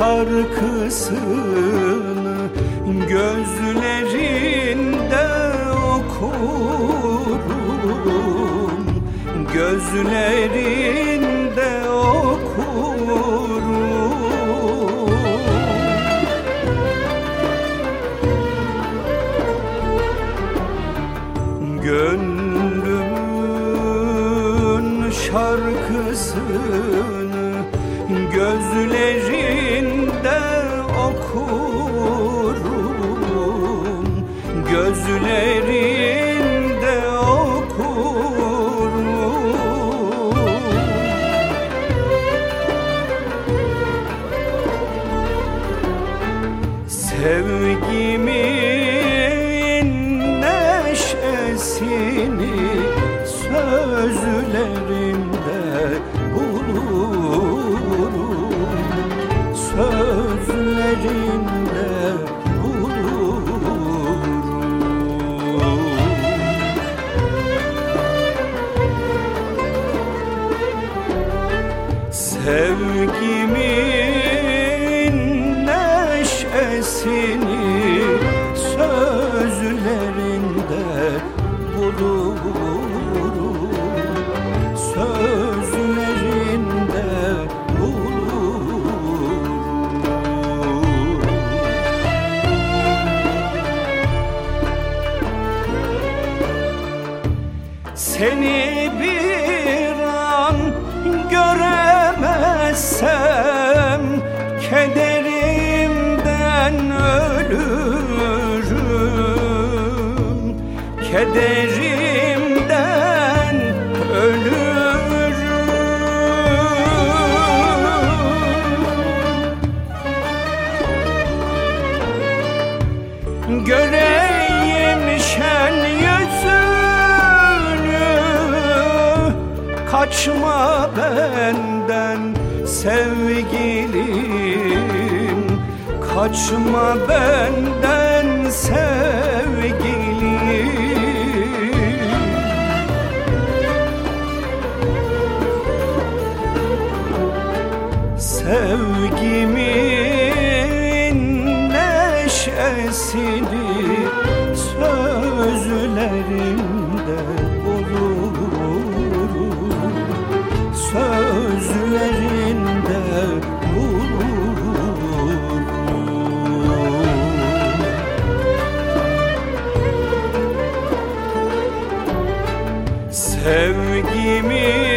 şarkısını gözlerinde okurum, gözlerinde okurum. Gönlümün şarkısını gözlerinde okurum, gözlerinde okurum. Sevgimin neşesini sözlerinde bulurum, sözlerinde bulurum. Sevgimin neşesini sözlerinde bulurum, sözlerinde bulurum. Seni bir an göremezsem kederimden ölürüm, kederimden ölürüm. Göreyim şen yüzünü, kaçma benden sevgilim, kaçma benden sevgilim. Sevgimin neşesini sözlerinde bulurum, sözlerinde bulurum. Sevgimin